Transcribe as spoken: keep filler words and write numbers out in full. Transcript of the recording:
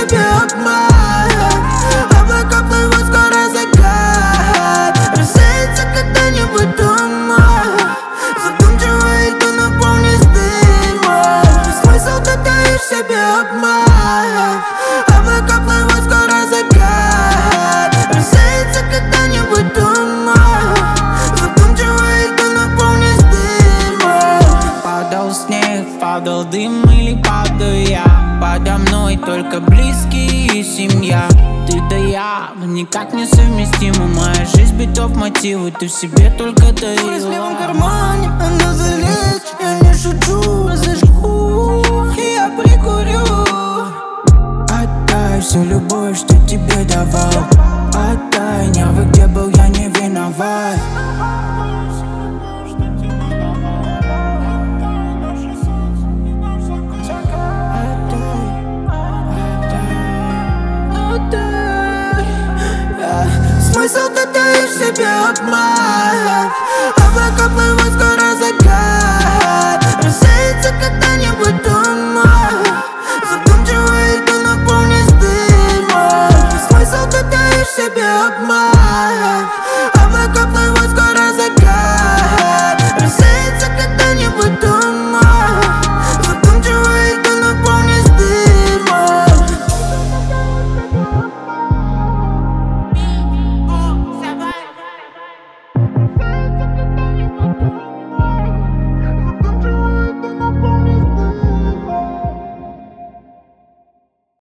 себе обман. Облака плывут, скоро закат. Рассеется когда-нибудь туман. Задумчиво иду, наполнись дымом. Смысл ты таишь себе обман. Облака плывут, скоро закат. Рассеется когда-нибудь туман. Задумчиво иду, наполнись дымом. Падал снег, падал дым или падаю я. Подо мной только близкие и семья. Ты да я, мы никак не совместимы. Моя жизнь битов мотивы, ты в себе только дарила. Дура в левом кармане, она залечь. Я не шучу, зажгу и я прикурю. Отдай всю любовь, что тебе давал. Отдай, не вы где был, я не виноват. Смысл ты таишь себе обман. Облака плывут, скоро закат.